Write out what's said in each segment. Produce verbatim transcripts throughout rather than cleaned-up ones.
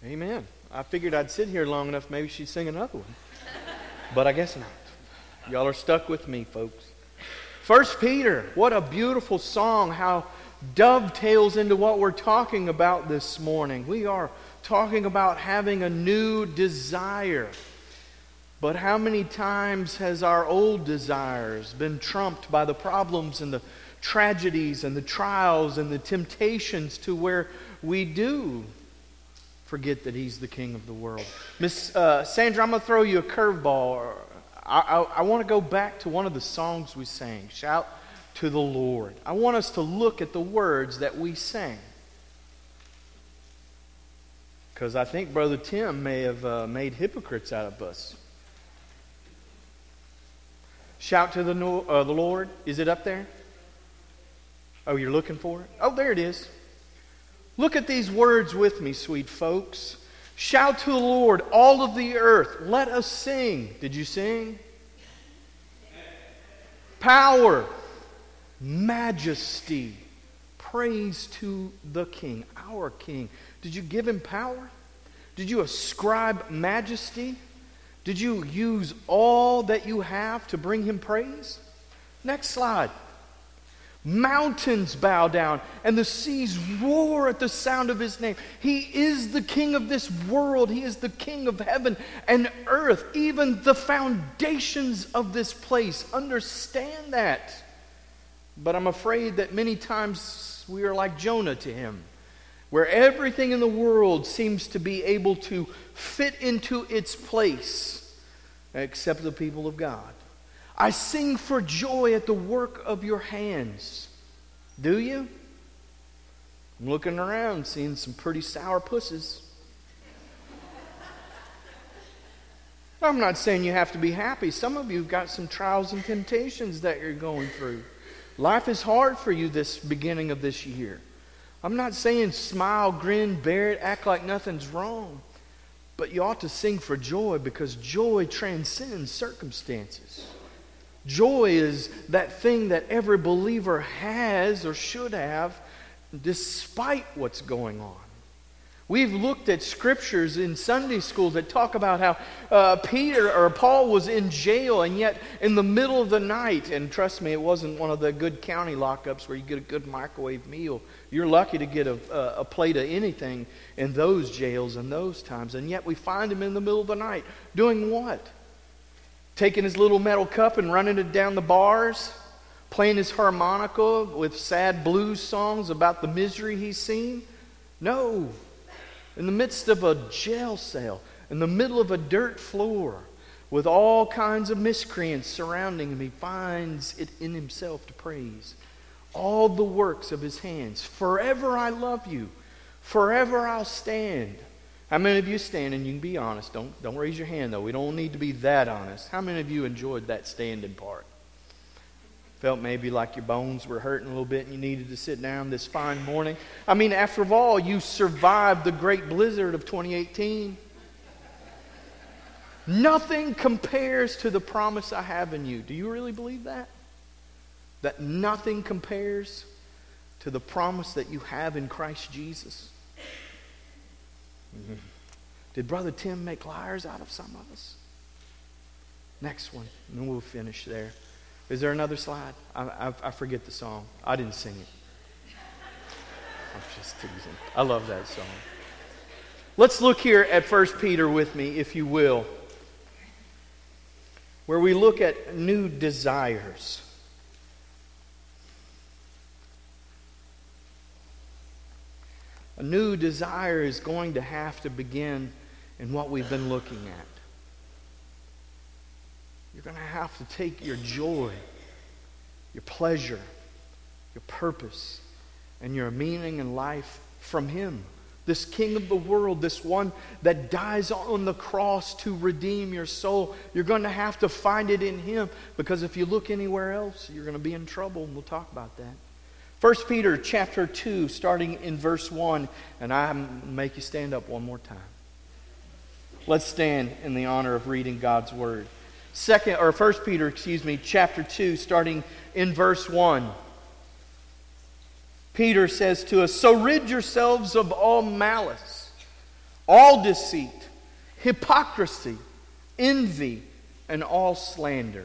Amen. I figured I'd sit here long enough, maybe she'd sing another one. But I guess not. Y'all are stuck with me, folks. First Peter, what a beautiful song, how dovetails into what we're talking about this morning. We are talking about having a new desire. But how many times has our old desires been trumped by the problems and the tragedies and the trials and the temptations to where we do forget that He's the King of the world? Miss uh, Sandra, I'm going to throw you a curveball. I, I, I want to go back to one of the songs we sang, Shout to the Lord. I want us to look at the words that we sang. Because I think Brother Tim may have uh, made hypocrites out of us. Shout to the, no- uh, the Lord. Is it up there? Oh, you're looking for it? Oh, there it is. Look at these words with me, sweet folks. Shout to the Lord, all of the earth. Let us sing. Did you sing? Power, majesty, praise to the King, our King. Did you give Him power? Did you ascribe majesty? Did you use all that you have to bring Him praise? Next slide. Mountains bow down and the seas roar at the sound of His name. He is the King of this world. He is the King of heaven and earth. Even the foundations of this place understand that. But I'm afraid that many times we are like Jonah to Him, where everything in the world seems to be able to fit into its place except the people of God. I sing for joy at the work of your hands. Do you? I'm looking around, seeing some pretty sour pusses. I'm not saying you have to be happy. Some of you have got some trials and temptations that you're going through. Life is hard for you this beginning of this year. I'm not saying smile, grin, bear it, act like nothing's wrong. But you ought to sing for joy, because joy transcends circumstances. Joy is that thing that every believer has or should have despite what's going on. We've looked at scriptures in Sunday school that talk about how uh, Peter or Paul was in jail, and yet in the middle of the night, and trust me, it wasn't one of the good county lockups where you get a good microwave meal. You're lucky to get a, a, a plate of anything in those jails and those times. And yet we find him in the middle of the night doing what? Taking his little metal cup and running it down the bars, playing his harmonica with sad blues songs about the misery he's seen? No. In the midst of a jail cell, in the middle of a dirt floor, with all kinds of miscreants surrounding him, he finds it in himself to praise all the works of his hands. Forever I love you. Forever I'll stand. How many of you stand? And you can be honest. Don't, don't raise your hand, though. We don't need to be that honest. How many of you enjoyed that standing part? Felt maybe like your bones were hurting a little bit and you needed to sit down this fine morning? I mean, after all, you survived the great blizzard of twenty eighteen. Nothing compares to the promise I have in you. Do you really believe that? That nothing compares to the promise that you have in Christ Jesus? Mm-hmm. Did Brother Tim make liars out of some of us? Next one, and then we'll finish there. Is there another slide? I, I, I forget the song. I didn't sing it. I'm just teasing. I love that song. Let's look here at First Peter with me, if you will, where we look at new desires. A new desire is going to have to begin in what we've been looking at. You're going to have to take your joy, your pleasure, your purpose, and your meaning in life from Him. This King of the world, this one that dies on the cross to redeem your soul. You're going to have to find it in Him, because if you look anywhere else, you're going to be in trouble, and we'll talk about that. First Peter chapter two, starting in verse one, and I make you stand up one more time. Let's stand in the honor of reading God's Word. Second, or First Peter, excuse me, chapter two, starting in verse one. Peter says to us, "So rid yourselves of all malice, all deceit, hypocrisy, envy, and all slander.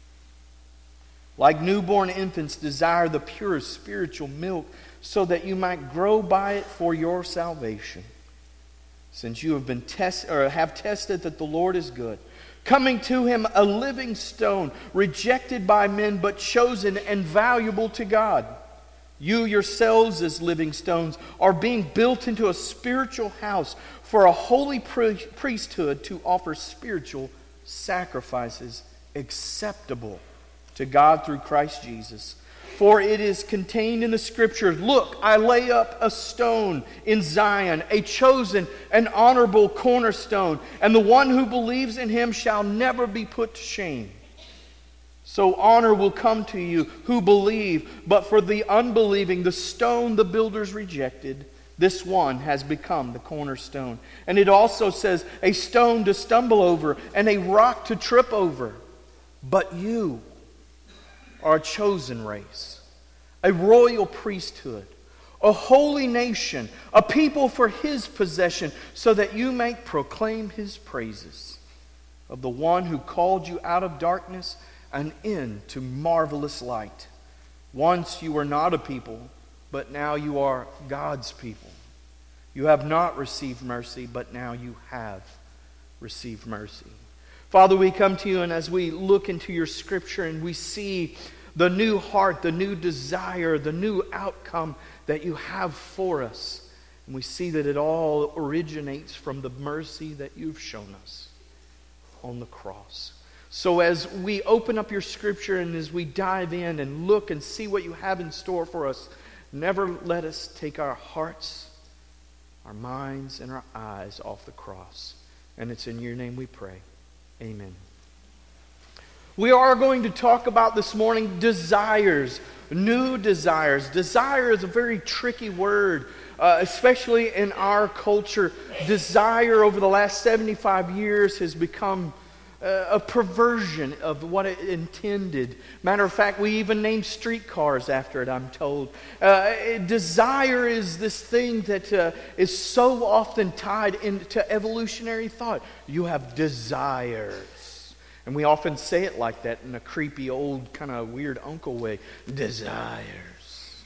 Like newborn infants, desire the purest spiritual milk, so that you might grow by it for your salvation. Since you have been test or have tested that the Lord is good, coming to him a living stone, rejected by men, but chosen and valuable to God. You yourselves, as living stones, are being built into a spiritual house for a holy pri- priesthood to offer spiritual sacrifices acceptable to God through Christ Jesus. For it is contained in the Scriptures, look, I lay up a stone in Zion, a chosen and honorable cornerstone, and the one who believes in him shall never be put to shame. So honor will come to you who believe, but for the unbelieving, the stone the builders rejected, this one has become the cornerstone. And it also says, a stone to stumble over and a rock to trip over. But you are a chosen race, a royal priesthood, a holy nation, a people for his possession, so that you may proclaim his praises of the one who called you out of darkness and into marvelous light. Once you were not a people, but now you are God's people. You have not received mercy, but now you have received mercy. Father, we come to you, and as we look into your Scripture and we see the new heart, the new desire, the new outcome that you have for us, and we see that it all originates from the mercy that you've shown us on the cross. So as we open up your Scripture and as we dive in and look and see what you have in store for us, never let us take our hearts, our minds, and our eyes off the cross. And it's in your name we pray. Amen. We are going to talk about this morning desires, new desires. Desire is a very tricky word, uh, especially in our culture. Desire over the last seventy-five years has become uh, a perversion of what it intended. Matter of fact, we even named streetcars after it, I'm told. Uh, desire is this thing that uh, is so often tied into evolutionary thought. You have desires. And we often say it like that in a creepy, old, kind of weird uncle way. Desires.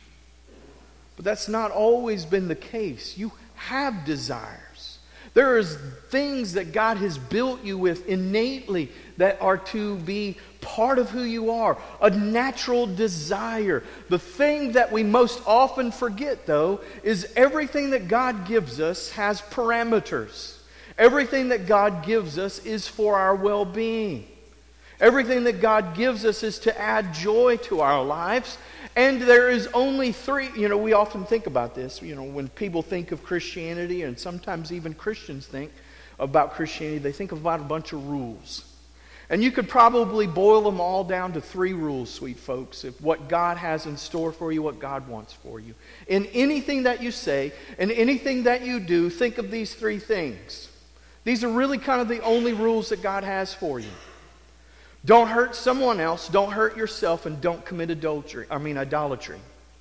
But that's not always been the case. You have desires. There is things that God has built you with innately that are to be part of who you are. A natural desire. The thing that we most often forget, though, is everything that God gives us has parameters. Everything that God gives us is for our well-being. Everything that God gives us is to add joy to our lives. And there is only three, you know, we often think about this, you know, when people think of Christianity, and sometimes even Christians think about Christianity, they think about a bunch of rules. And you could probably boil them all down to three rules, sweet folks, of what God has in store for you, what God wants for you. In anything that you say, in anything that you do, think of these three things. These are really kind of the only rules that God has for you. Don't hurt someone else, don't hurt yourself, and don't commit adultery. I mean idolatry.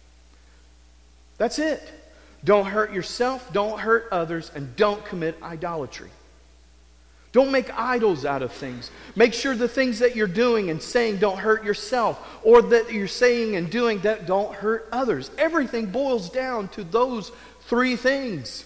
That's it. Don't hurt yourself, don't hurt others, and don't commit idolatry. Don't make idols out of things. Make sure the things that you're doing and saying don't hurt yourself, or that you're saying and doing that don't hurt others. Everything boils down to those three things.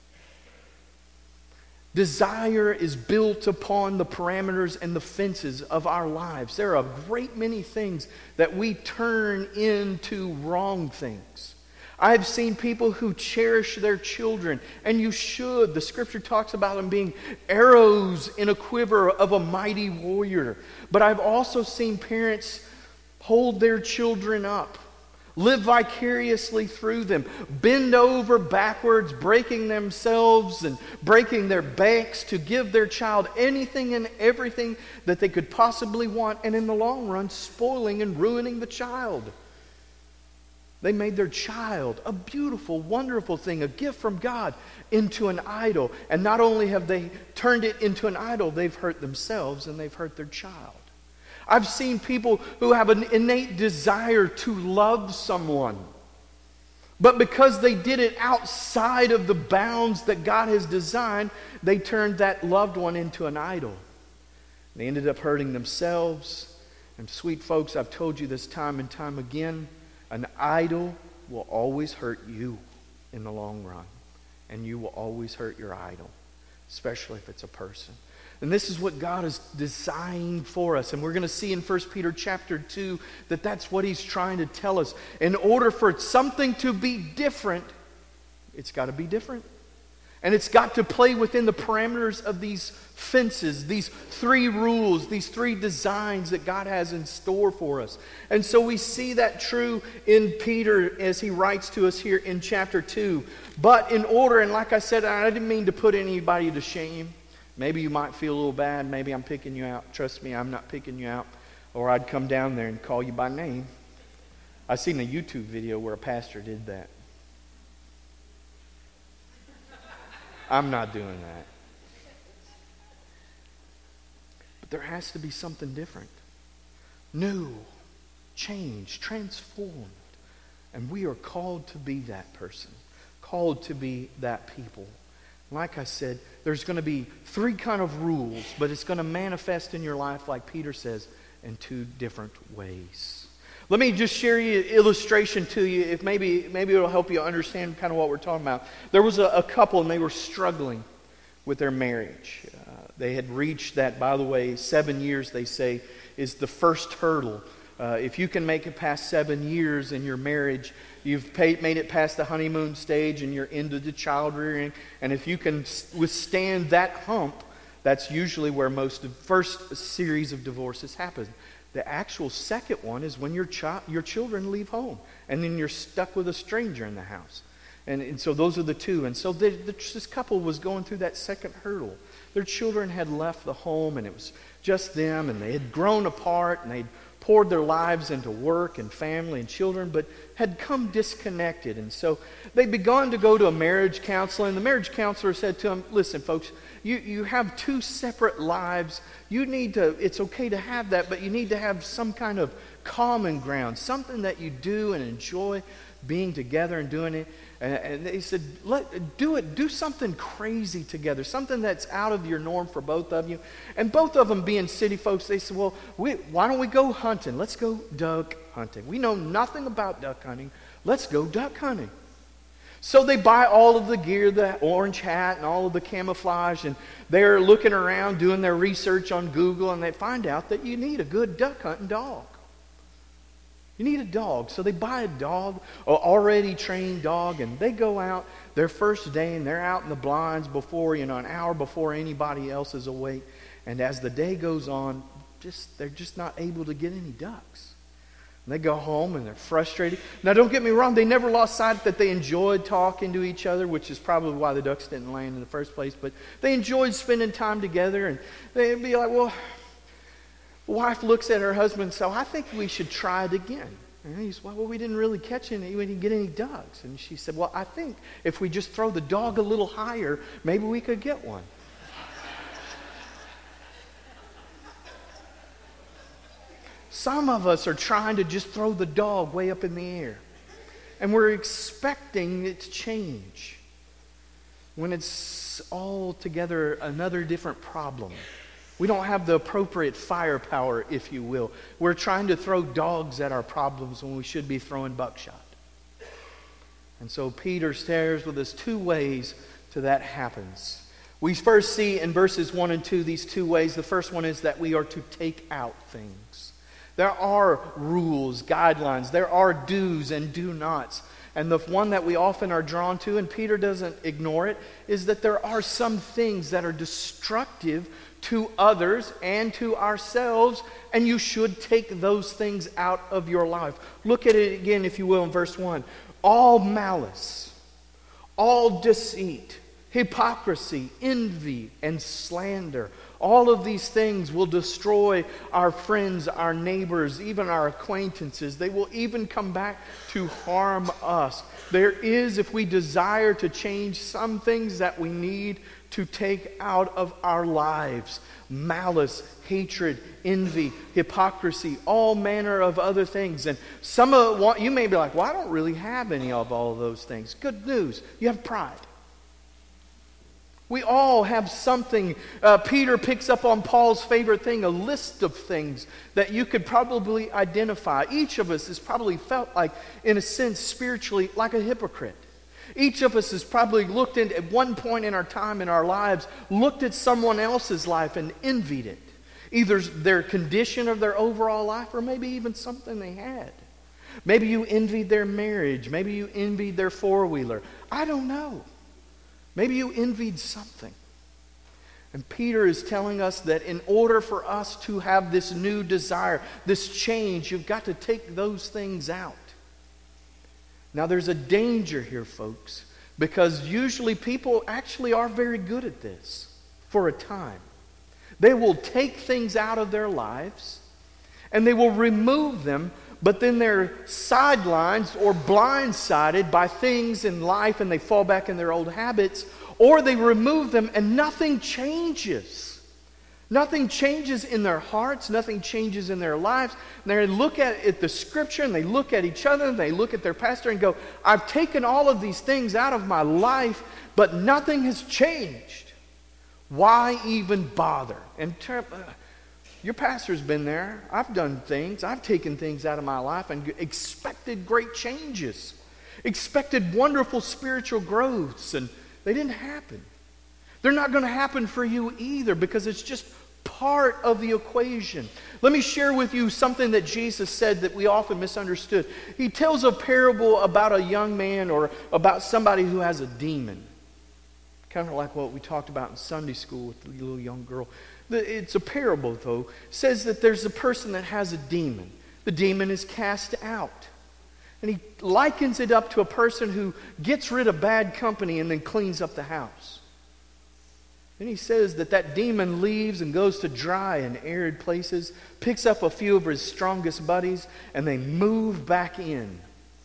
Desire is built upon the parameters and the fences of our lives. There are a great many things that we turn into wrong things. I've seen people who cherish their children, and you should. The Scripture talks about them being arrows in a quiver of a mighty warrior. But I've also seen parents hold their children up, live vicariously through them, bend over backwards, breaking themselves and breaking their backs to give their child anything and everything that they could possibly want, and in the long run, spoiling and ruining the child. They made their child, a beautiful, wonderful thing, a gift from God, into an idol. And not only have they turned it into an idol, they've hurt themselves and they've hurt their child. I've seen people who have an innate desire to love someone. But because they did it outside of the bounds that God has designed, they turned that loved one into an idol. They ended up hurting themselves. And sweet folks, I've told you this time and time again, an idol will always hurt you in the long run. And you will always hurt your idol, especially if it's a person. And this is what God has designed for us. And we're going to see in First Peter chapter two that that's what He's trying to tell us. In order for something to be different, it's got to be different. And it's got to play within the parameters of these fences, these three rules, these three designs that God has in store for us. And so we see that true in Peter as he writes to us here in chapter two. But in order, and like I said, I didn't mean to put anybody to shame. Maybe you might feel a little bad. Maybe I'm picking you out. Trust me, I'm not picking you out. Or I'd come down there and call you by name. I seen a YouTube video where a pastor did that. I'm not doing that. But there has to be something different. New, changed, transformed. And we are called to be that person. Called to be that people. Like I said, there's going to be three kind of rules, but it's going to manifest in your life, like Peter says, in two different ways. Let me just share you an illustration to you, if maybe maybe it'll help you understand kind of what we're talking about. There was a, a couple, and they were struggling with their marriage. Uh, they had reached that, by the way, seven years, they say, is the first hurdle. Uh, if you can make it past seven years in your marriage, you've paid, made it past the honeymoon stage and you're into the child rearing. And if you can withstand that hump, that's usually where most of the first series of divorces happen. The actual second one is when your child, your children leave home, and then you're stuck with a stranger in the house. And, and so those are the two. And so they, the, this couple was going through that second hurdle. Their children had left the home, and it was just them, and they had grown apart, and they'd poured their lives into work and family and children, but had come disconnected. And so they'd begun to go to a marriage counselor, and the marriage counselor said to them, listen, folks, you, you have two separate lives. You need to, it's okay to have that, but you need to have some kind of common ground, something that you do and enjoy being together and doing it. And, and they said, Let, do it, do something crazy together, something that's out of your norm for both of you. And both of them being city folks, they said, well, we, why don't we go hunting? Let's go duck hunting. We know nothing about duck hunting. Let's go duck hunting. So they buy all of the gear, the orange hat and all of the camouflage, and they're looking around doing their research on Google, and they find out that you need a good duck hunting dog. You need a dog. So they buy a dog, an already trained dog, and they go out their first day, and they're out in the blinds before, you know, an hour before anybody else is awake. And as the day goes on, just they're just not able to get any ducks. And they go home and they're frustrated. Now, don't get me wrong, they never lost sight that they enjoyed talking to each other, which is probably why the ducks didn't land in the first place. But they enjoyed spending time together, and they'd be like, well, wife looks at her husband and says, I think we should try it again. And he says, well, we didn't really catch any, we didn't get any ducks. And she said, well, I think if we just throw the dog a little higher, maybe we could get one. Some of us are trying to just throw the dog way up in the air. And we're expecting it to change, when it's altogether another different problem. We don't have the appropriate firepower, if you will. We're trying to throw dogs at our problems when we should be throwing buckshot. And so Peter shares with us two ways to that happens. We first see in verses one and two these two ways. The first one is that we are to take out things. There are rules, guidelines. There are do's and do nots. And the one that we often are drawn to, and Peter doesn't ignore it, is that there are some things that are destructive to others and to ourselves, and you should take those things out of your life. Look at it again, if you will, in verse one. All malice, all deceit, hypocrisy, envy, and slander. All of these things will destroy our friends, our neighbors, even our acquaintances. They will even come back to harm us. There is, if we desire to change, some things that we need to take out of our lives. Malice, hatred, envy, hypocrisy, all manner of other things. And some of what you may be like, well, I don't really have any of all of those things. Good news, you have pride. We all have something. Uh, Peter picks up on Paul's favorite thing, a list of things that you could probably identify. Each of us has probably felt like, in a sense, spiritually, like a hypocrite. Each of us has probably looked in, at one point in our time in our lives, looked at someone else's life and envied it. Either their condition of their overall life or maybe even something they had. Maybe you envied their marriage. Maybe you envied their four-wheeler. I don't know. Maybe you envied something. And Peter is telling us that in order for us to have this new desire, this change, you've got to take those things out. Now there's a danger here, folks, because usually people actually are very good at this for a time. They will take things out of their lives and they will remove them, but then they're sidelined or blindsided by things in life and they fall back in their old habits, or they remove them and nothing changes. Nothing changes in their hearts. Nothing changes in their lives. And they look at, at the Scripture and they look at each other and they look at their pastor and go, I've taken all of these things out of my life, but nothing has changed. Why even bother? And ter- uh, your pastor's been there. I've done things. I've taken things out of my life and expected great changes. Expected wonderful spiritual growths, and they didn't happen. They're not going to happen for you either because it's just part of the equation. Let me share with you something that Jesus said that we often misunderstood. He tells a parable about a young man or about somebody who has a demon. Kind of like what we talked about in Sunday school with the little young girl. It's a parable, though. It says that there's a person that has a demon. The demon is cast out. And he likens it up to a person who gets rid of bad company and then cleans up the house. Then he says that that demon leaves and goes to dry and arid places, picks up a few of his strongest buddies, and they move back in.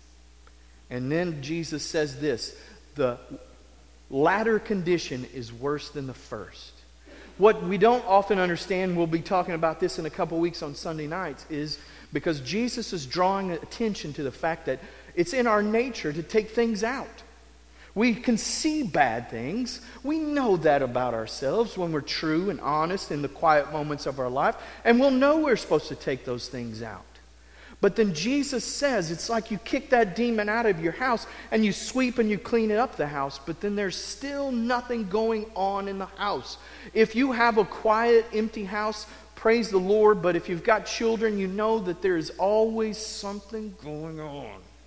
And then Jesus says this, the latter condition is worse than the first. What we don't often understand, we'll be talking about this in a couple weeks on Sunday nights, is because Jesus is drawing attention to the fact that it's in our nature to take things out. We can see bad things. We know that about ourselves when we're true and honest in the quiet moments of our life. And we'll know we're supposed to take those things out. But then Jesus says it's like you kick that demon out of your house and you sweep and you clean up the house, but then there's still nothing going on in the house. If you have a quiet, empty house, praise the Lord, but if you've got children, you know that there is always something going on.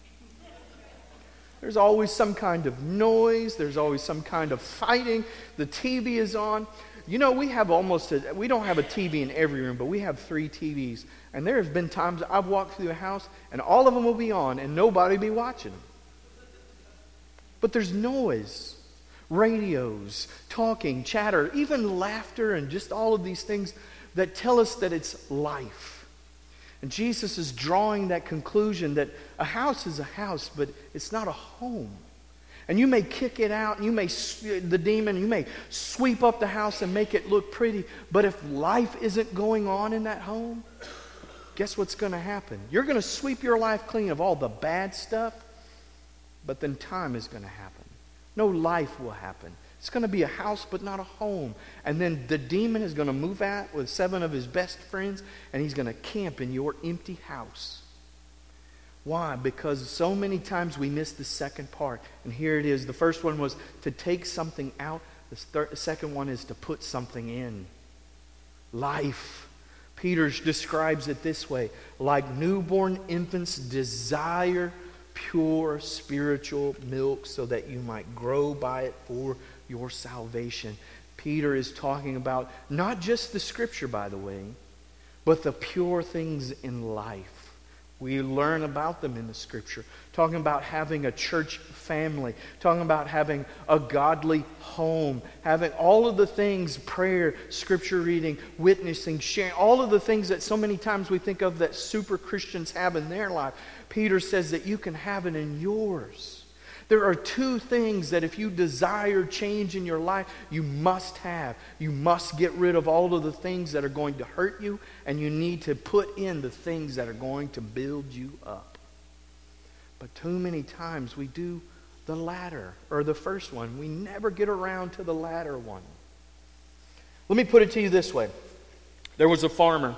There's always some kind of noise. There's always some kind of fighting. The T V is on. You know, we have almost a, we don't have a T V in every room, but we have three T Vs. And there have been times I've walked through a house and all of them will be on and nobody will be watching them. But there's noise, radios, talking, chatter, even laughter, and just all of these things that tell us that it's life. And Jesus is drawing that conclusion that a house is a house, but it's not a home. And you may kick it out, and you may, the demon, you may sweep up the house and make it look pretty, but if life isn't going on in that home, guess what's going to happen? You're going to sweep your life clean of all the bad stuff, but then time is going to happen. No life will happen. It's going to be a house, but not a home. And then the demon is going to move out with seven of his best friends, and he's going to camp in your empty house. Why? Because so many times we miss the second part. And here it is. The first one was to take something out. The third, second one is to put something in. Life. Peter describes it this way. Like newborn infants desire pure spiritual milk so that you might grow by it for your salvation. Peter is talking about not just the Scripture, by the way, but the pure things in life. We learn about them in the Scripture. Talking about having a church family. Talking about having a godly home. Having all of the things, prayer, Scripture reading, witnessing, sharing. All of the things that so many times we think of that super Christians have in their life. Peter says that you can have it in yours. There are two things that if you desire change in your life, you must have. You must get rid of all of the things that are going to hurt you, and you need to put in the things that are going to build you up. But too many times we do the latter, or the first one. We never get around to the latter one. Let me put it to you this way. There was a farmer.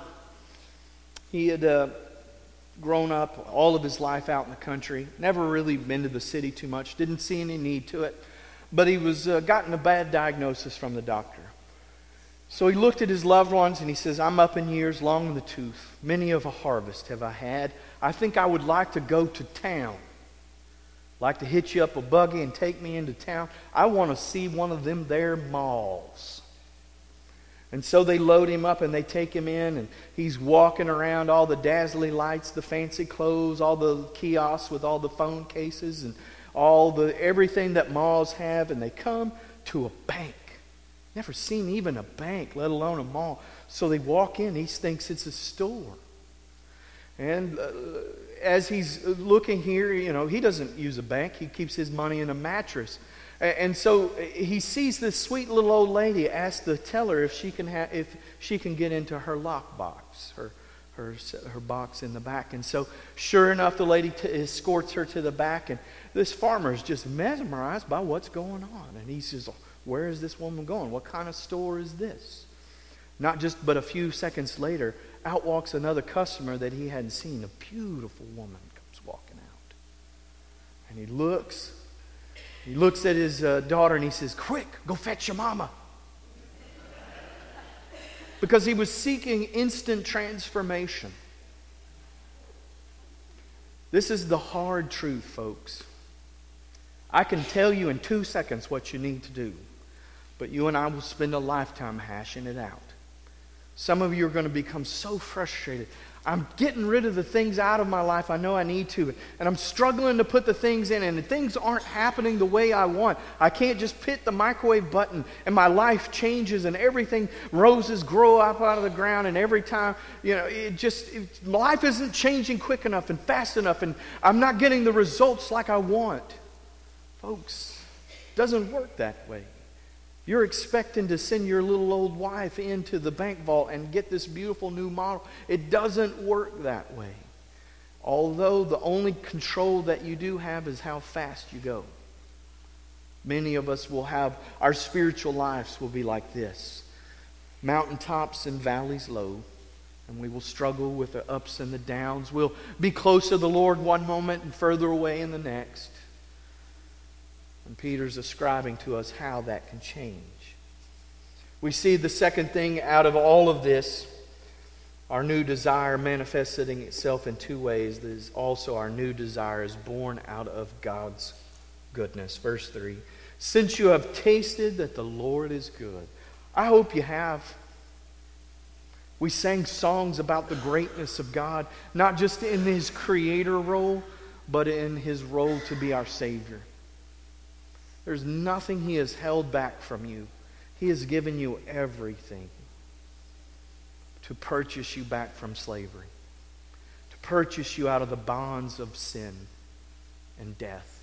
He had... Uh, grown up all of his life out in the country, never really been to the city too much, didn't see any need to it, but he was uh, gotten a bad diagnosis from the doctor. So he looked at his loved ones and he says, I'm up in years, long in the tooth. Many of a harvest have I had. I think I would like to go to town. Like to hit you up a buggy and take me into town. I want to see one of them there malls. And so they load him up and they take him in, and he's walking around all the dazzling lights, the fancy clothes, all the kiosks with all the phone cases and all the everything that malls have, and they come to a bank. Never seen even a bank, let alone a mall. So they walk in, he thinks it's a store. And uh, as he's looking here, you know, he doesn't use a bank. He keeps his money in a mattress. And so he sees this sweet little old lady, asks the teller if she can ha- if she can get into her lock box, her her her box in the back. And so, sure enough, the lady t- escorts her to the back, and this farmer is just mesmerized by what's going on. And he says, "Where is this woman going? What kind of store is this?" Not just, but a few seconds later, out walks another customer that he hadn't seen. A beautiful woman comes walking out, and he looks. He looks at his uh, daughter and he says, quick, go fetch your mama. Because he was seeking instant transformation. This is the hard truth, folks. I can tell you in two seconds what you need to do. But you and I will spend a lifetime hashing it out. Some of you are going to become so frustrated. I'm getting rid of the things out of my life I know I need to. And I'm struggling to put the things in. And things aren't happening the way I want. I can't just hit the microwave button and my life changes and everything, roses grow up out of the ground. And every time, you know, it just, it, life isn't changing quick enough and fast enough. And I'm not getting the results like I want. Folks, it doesn't work that way. You're expecting to send your little old wife into the bank vault and get this beautiful new model. It doesn't work that way. Although the only control that you do have is how fast you go. Many of us will have, our spiritual lives will be like this. Mountaintops and valleys low. And we will struggle with the ups and the downs. We'll be close to the Lord one moment and further away in the next. And Peter's describing to us how that can change. We see the second thing out of all of this, our new desire manifesting itself in two ways. There's also our new desire is born out of God's goodness. Verse three, since you have tasted that the Lord is good. I hope you have. We sang songs about the greatness of God, not just in His creator role, but in His role to be our Savior. There's nothing He has held back from you. He has given you everything to purchase you back from slavery, to purchase you out of the bonds of sin and death.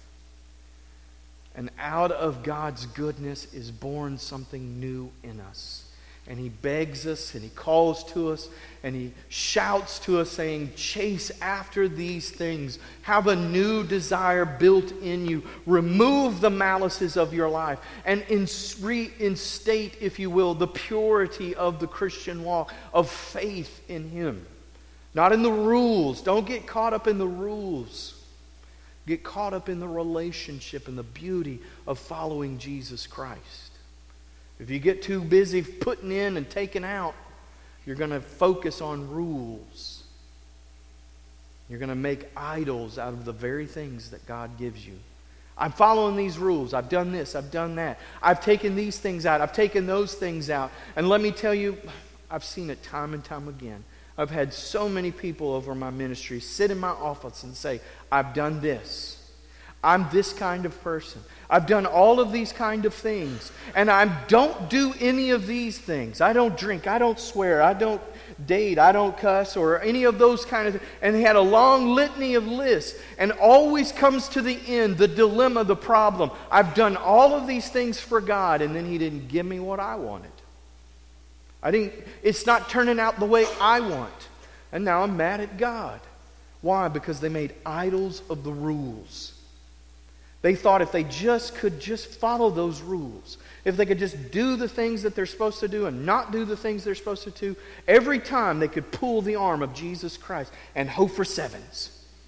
And out of God's goodness is born something new in us. And He begs us and He calls to us and He shouts to us saying, chase after these things. Have a new desire built in you. Remove the malices of your life and reinstate, if you will, the purity of the Christian walk of faith in Him. Not in the rules. Don't get caught up in the rules. Get caught up in the relationship and the beauty of following Jesus Christ. If you get too busy putting in and taking out, you're going to focus on rules. You're going to make idols out of the very things that God gives you. I'm following these rules. I've done this. I've done that. I've taken these things out. I've taken those things out. And let me tell you, I've seen it time and time again. I've had so many people over my ministry sit in my office and say, I've done this. I'm this kind of person. I've done all of these kind of things. And I don't do any of these things. I don't drink. I don't swear. I don't date. I don't cuss or any of those kind of things. And he had a long litany of lists. And always comes to the end, the dilemma, the problem. I've done all of these things for God, and then He didn't give me what I wanted. I didn't, it's not turning out the way I want. And now I'm mad at God. Why? Because they made idols of the rules. They thought if they just could just follow those rules, if they could just do the things that they're supposed to do and not do the things they're supposed to do, every time they could pull the arm of Jesus Christ and hope for sevens.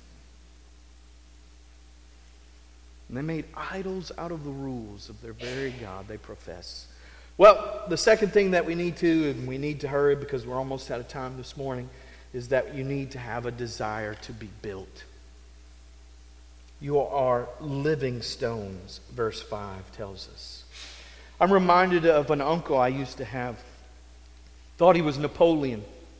And they made idols out of the rules of their very God they profess. Well, the second thing that we need to, and we need to hurry because we're almost out of time this morning, is that you need to have a desire to be built. You are living stones, verse five tells us. I'm reminded of an uncle I used to have. Thought he was Napoleon.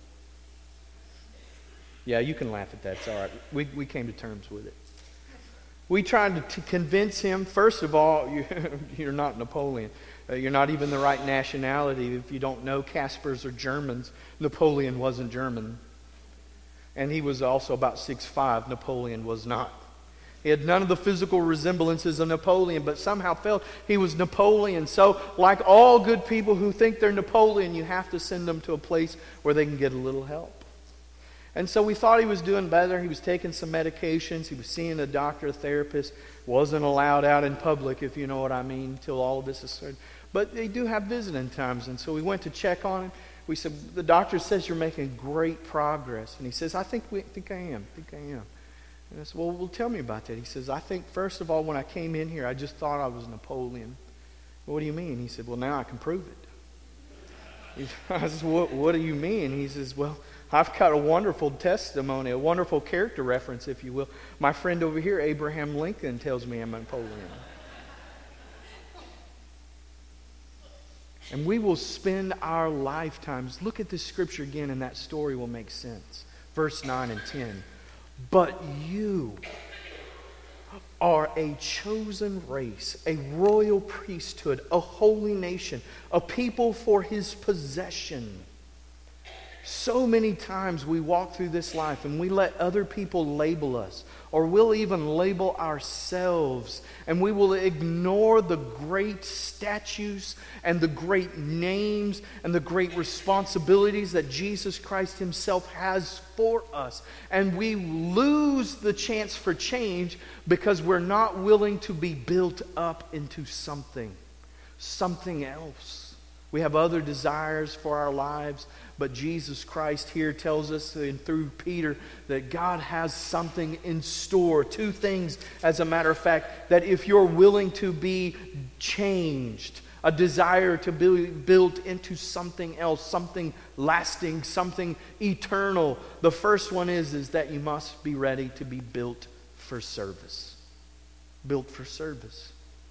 Yeah, you can laugh at that. It's all right. We, we came to terms with it. We tried to, to convince him, first of all, you, you're not Napoleon. Uh, you're not even the right nationality. If you don't know, Caspers are Germans. Napoleon wasn't German. And he was also about six foot five. Napoleon was not. He had none of the physical resemblances of Napoleon, but somehow felt he was Napoleon. So, like all good people who think they're Napoleon, you have to send them to a place where they can get a little help. And so we thought he was doing better. He was taking some medications. He was seeing a doctor, a therapist. Wasn't allowed out in public, if you know what I mean, until all of this is started. But they do have visiting times. And so we went to check on him. We said, the doctor says you're making great progress. And he says, I think we think I am. I think I am. And I said, well, well, tell me about that. He says, I think, first of all, when I came in here, I just thought I was Napoleon. Well, what do you mean? He said, well, now I can prove it. He, I said, what, what do you mean? He says, well, I've got a wonderful testimony, a wonderful character reference, if you will. My friend over here, Abraham Lincoln, tells me I'm Napoleon. And we will spend our lifetimes, look at this scripture again, and that story will make sense. Verse nine and ten. But you are a chosen race, a royal priesthood, a holy nation, a people for His possession. So many times we walk through this life and we let other people label us, or we'll even label ourselves, and we will ignore the great statues and the great names and the great responsibilities that Jesus Christ Himself has for us. And we lose the chance for change because we're not willing to be built up into something, something else. We have other desires for our lives, but Jesus Christ here tells us, and through Peter, that God has something in store. Two things, as a matter of fact, that if you're willing to be changed, a desire to be built into something else, something lasting, something eternal. The first one is, is that you must be ready to be built for service. Built for service.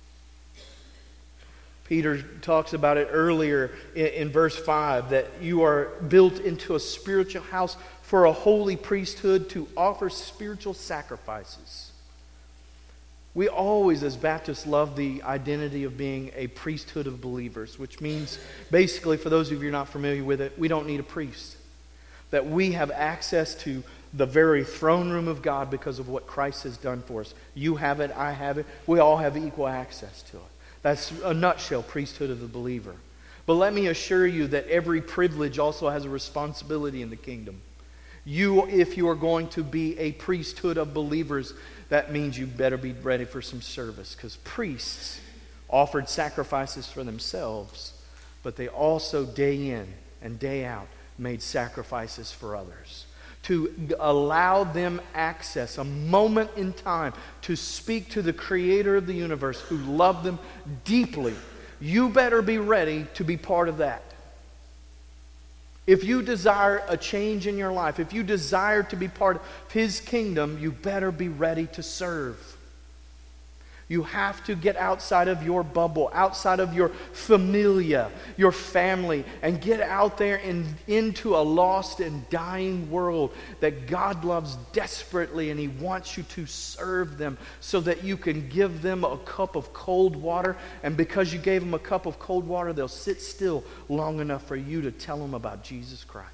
Peter talks about it earlier in, in verse five, that you are built into a spiritual house for a holy priesthood to offer spiritual sacrifices. We always, as Baptists, love the identity of being a priesthood of believers, which means, basically, for those of you who are not familiar with it, we don't need a priest. That we have access to the very throne room of God because of what Christ has done for us. You have it, I have it. We all have equal access to it. That's a nutshell priesthood of the believer. But let me assure you that every privilege also has a responsibility in the kingdom. You, if you are going to be a priesthood of believers, that means you better be ready for some service. Because priests offered sacrifices for themselves, but they also day in and day out made sacrifices for others. To allow them access, a moment in time, to speak to the Creator of the universe who loved them deeply. You better be ready to be part of that. If you desire a change in your life, if you desire to be part of His kingdom, you better be ready to serve. You have to get outside of your bubble, outside of your familia, your family, and get out there and into a lost and dying world that God loves desperately, and He wants you to serve them so that you can give them a cup of cold water. And because you gave them a cup of cold water, they'll sit still long enough for you to tell them about Jesus Christ.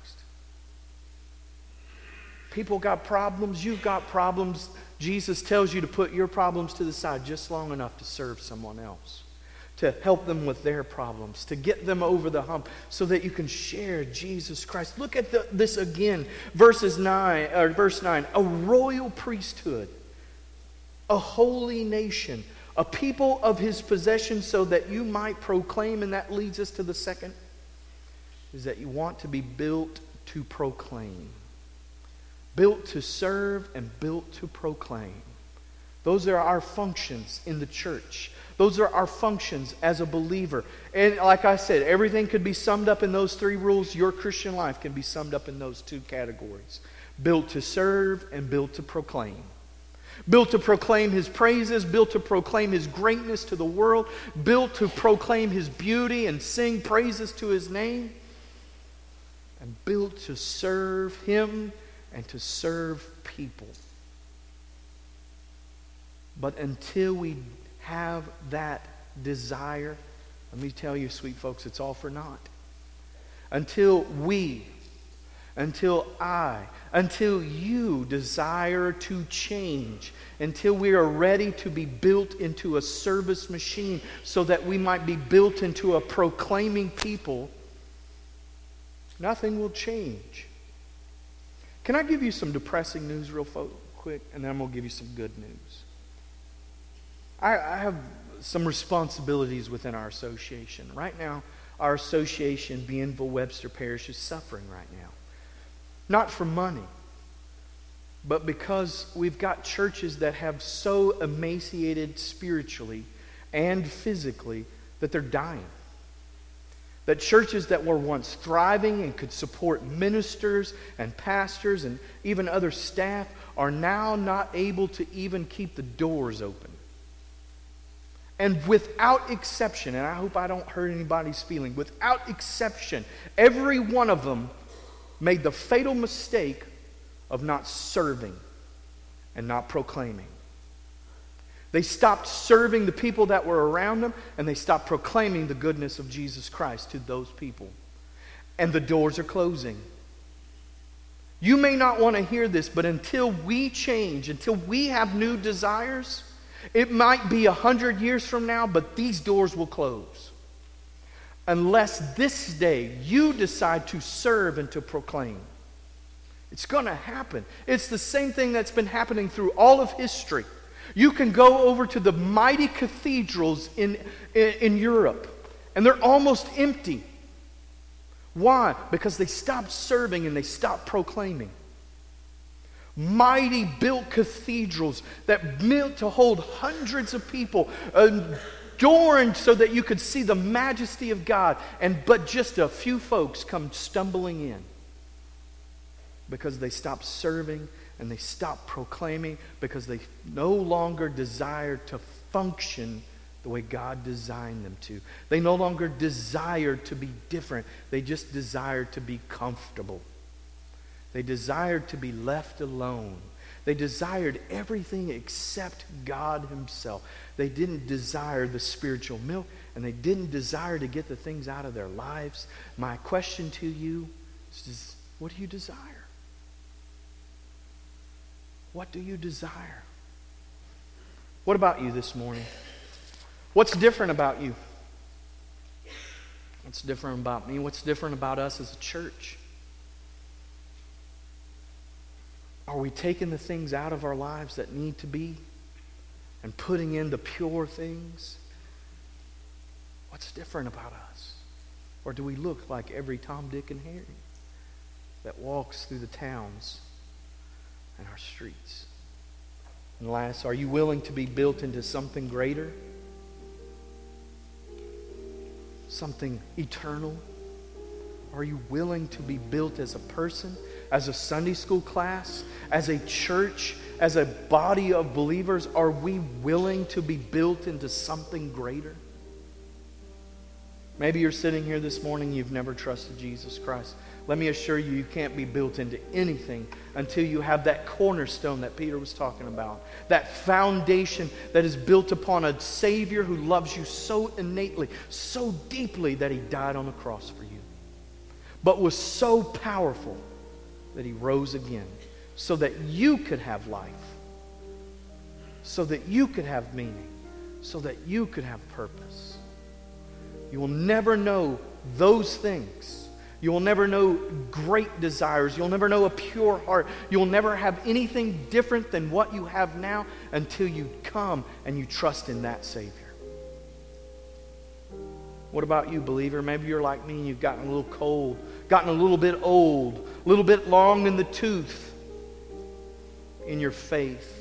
People got problems. You've got problems. Jesus tells you to put your problems to the side just long enough to serve someone else, to help them with their problems, to get them over the hump so that you can share Jesus Christ. Look at the, this again, verses nine, or verse nine. A royal priesthood, a holy nation, a people of His possession, so that you might proclaim. And that leads us to the second, is that you want to be built to proclaim. Built to serve and built to proclaim. Those are our functions in the church. Those are our functions as a believer. And like I said, everything could be summed up in those three rules. Your Christian life can be summed up in those two categories. Built to serve and built to proclaim. Built to proclaim His praises, built to proclaim His greatness to the world, built to proclaim His beauty and sing praises to His name, and built to serve Him and to serve people. But until we have that desire, let me tell you, sweet folks, it's all for naught. Until we, until I, until you desire to change, until we are ready to be built into a service machine so that we might be built into a proclaiming people, nothing will change. Can I give you some depressing news real fo- quick, and then I'm going to give you some good news. I, I have some responsibilities within our association. Right now, our association, Bienville-Webster Parish, is suffering right now. Not for money, but because we've got churches that have so emaciated spiritually and physically that they're dying. That churches that were once thriving and could support ministers and pastors and even other staff are now not able to even keep the doors open. And without exception, and I hope I don't hurt anybody's feeling, without exception, every one of them made the fatal mistake of not serving and not proclaiming. They stopped serving the people that were around them, and they stopped proclaiming the goodness of Jesus Christ to those people. And the doors are closing. You may not want to hear this, but until we change, until we have new desires, it might be a hundred years from now, but these doors will close. Unless this day you decide to serve and to proclaim. It's going to happen. It's the same thing that's been happening through all of history. You can go over to the mighty cathedrals in, in, in Europe, and they're almost empty. Why? Because they stopped serving and they stopped proclaiming. Mighty built cathedrals that meant to hold hundreds of people, adorned so that you could see the majesty of God, and but just a few folks come stumbling in because they stopped serving and they stopped proclaiming, because they no longer desired to function the way God designed them to. They no longer desired to be different. They just desired to be comfortable. They desired to be left alone. They desired everything except God Himself. They didn't desire the spiritual milk, and they didn't desire to get the things out of their lives. My question to you is, what do you desire? What do you desire? What about you this morning? What's different about you? What's different about me? What's different about us as a church? Are we taking the things out of our lives that need to be and putting in the pure things? What's different about us? Or do we look like every Tom, Dick, and Harry that walks through the towns and our streets? And last, are you willing to be built into something greater? Something eternal? Are you willing to be built as a person, as a Sunday school class, as a church, as a body of believers, are we willing to be built into something greater? Maybe you're sitting here this morning, you've never trusted Jesus Christ. Let me assure you, you can't be built into anything until you have that cornerstone that Peter was talking about. That foundation that is built upon a Savior who loves you so innately, so deeply that He died on the cross for you. But was so powerful that He rose again so that you could have life, so that you could have meaning, so that you could have purpose. You will never know those things. You will never know great desires. You'll never know a pure heart. You'll never have anything different than what you have now until you come and you trust in that Savior. What about you, believer? Maybe you're like me and you've gotten a little cold, gotten a little bit old, a little bit long in the tooth in your faith.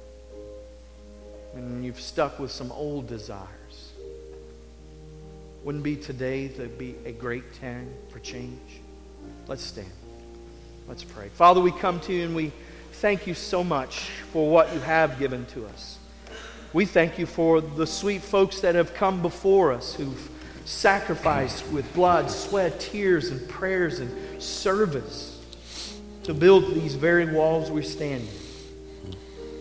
And you've stuck with some old desires. Wouldn't be today to be a great time for change? Let's stand. Let's pray. Father, we come to you and we thank you so much for what you have given to us. We thank you for the sweet folks that have come before us, who've sacrificed with blood, sweat, tears, and prayers and service to build these very walls we stand in.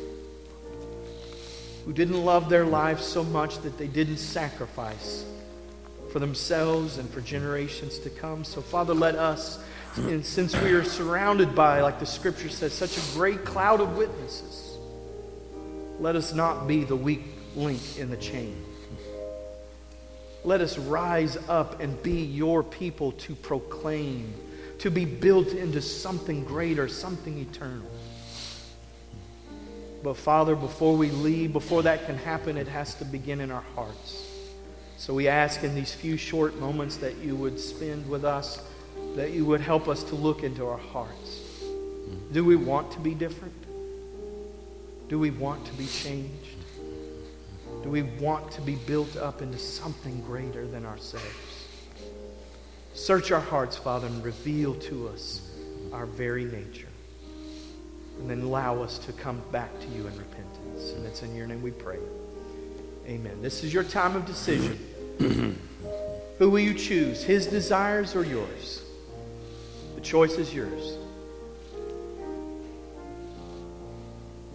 Who didn't love their lives so much that they didn't sacrifice for themselves and for generations to come. So, Father, let us, and since we are surrounded by, like the Scripture says, such a great cloud of witnesses, let us not be the weak link in the chain. Let us rise up and be your people to proclaim, to be built into something greater, something eternal. But Father, before we leave, before that can happen, it has to begin in our hearts. So we ask in these few short moments that you would spend with us, that you would help us to look into our hearts. Do we want to be different? Do we want to be changed? Do we want to be built up into something greater than ourselves? Search our hearts, Father, and reveal to us our very nature. And then allow us to come back to you in repentance. And it's in your name we pray. Amen. This is your time of decision. Who will you choose? His desires or yours? The choice is yours.